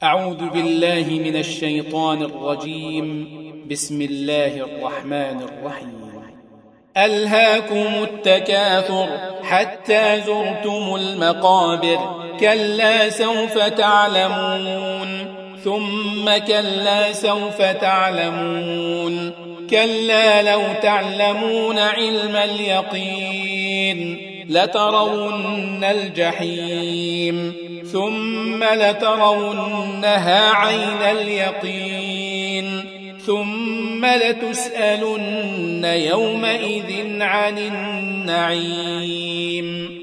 أعوذ بالله من الشيطان الرجيم. بسم الله الرحمن الرحيم. ألهاكم التكاثر حتى زرتم المقابر، كلا سوف تعلمون ثم كلا سوف تعلمون، كلا لو تعلمون علم اليقين لترون الجحيم ثم لترونها عين اليقين ثم لتسألن يومئذ عن النعيم.